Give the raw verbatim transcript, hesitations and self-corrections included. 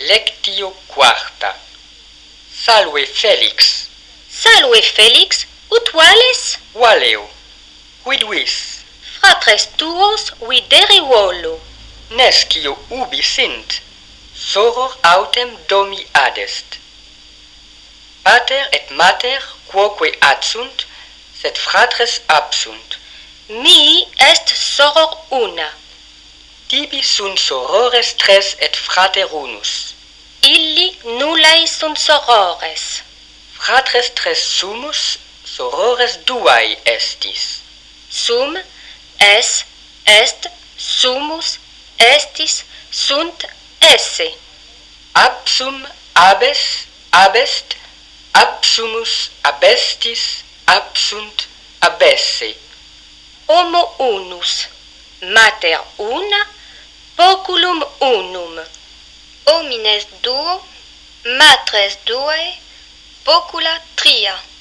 Lectio quarta. Salve Felix. Salve Felix, ut vales? Valeo. Quid vis? Fratres tuos videri volo. Nescio ubi sint. Soror autem domi adest. Pater et mater quoque adsunt, sed fratres absunt. Mi est soror una. Tibi sunt sorores tres et frater unus. Illi nullae sunt sorores. Fratres tres sumus, sorores duae estis. Sum, es, est, sumus, estis, sunt, esse. Absum, abes, abest, absumus, abestis, absunt, abesse. Homo unus, mater una, poculum unum. Homines duo, matres duae, pocula tria.